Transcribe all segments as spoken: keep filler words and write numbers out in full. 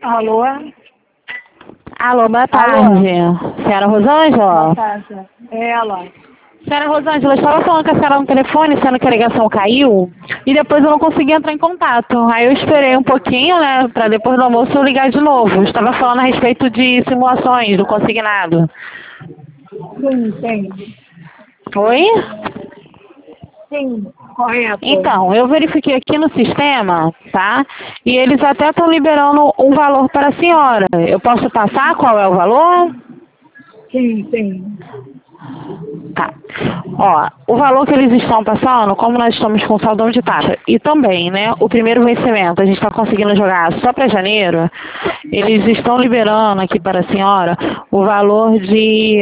Alô? Alô, boa tarde. Alô? Senhora Rosângela? Boa tarde. É ela. Senhora Rosângela, eu estava falando com a senhora no telefone, sendo que a ligação caiu, e depois eu não consegui entrar em contato. Aí eu esperei um pouquinho, né, para depois do almoço eu ligar de novo. Eu estava falando a respeito de simulações do consignado. Sim, sim. Oi? Sim, correto. Então, eu verifiquei aqui no sistema, tá? E eles até estão liberando um valor para a senhora. Eu posso passar qual é o valor? Sim, sim. Tá. Ó, o valor que eles estão passando, como nós estamos com saldão de taxa, e também, né, o primeiro vencimento, a gente está conseguindo jogar só para janeiro, eles estão liberando aqui para a senhora o valor de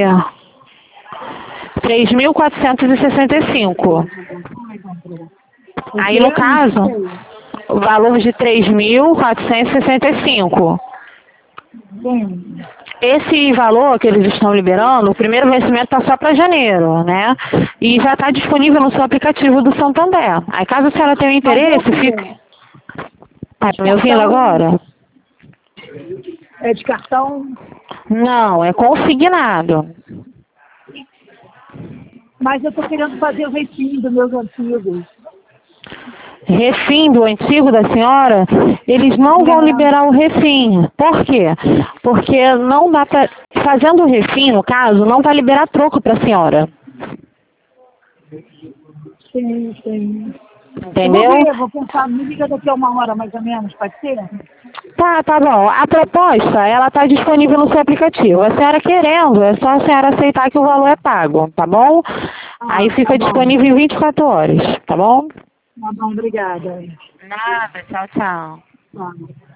três mil quatrocentos e sessenta e cinco. O Aí, quê? no Não caso, escutei. o valor de três mil quatrocentos e sessenta e cinco. Sim. Esse valor que eles estão liberando, o primeiro vencimento está só para janeiro, né? E já está disponível no seu aplicativo do Santander. Aí caso a senhora tenha Mas é o interesse, fique... quê? É Tá de me ouvindo cartão? agora? É de cartão? Não, é consignado. Mas eu estou querendo fazer o refim dos meus antigos. Refim do antigo da senhora, eles não vão É. liberar o refim. Por quê? Porque não dá para... Fazendo o refim, no caso, não vai liberar troco para a senhora. Sim, sim. Eu vou Entendeu? ver, vou pensar, me liga daqui a uma hora mais ou menos, pode ser? Tá, tá bom. A proposta, ela tá disponível no seu aplicativo. A senhora querendo, é só a senhora aceitar que o valor é pago, tá bom? Aí Ah, tá fica bom. disponível em vinte e quatro horas, tá bom? Tá bom, obrigada. Nada, tchau, tchau. Tá.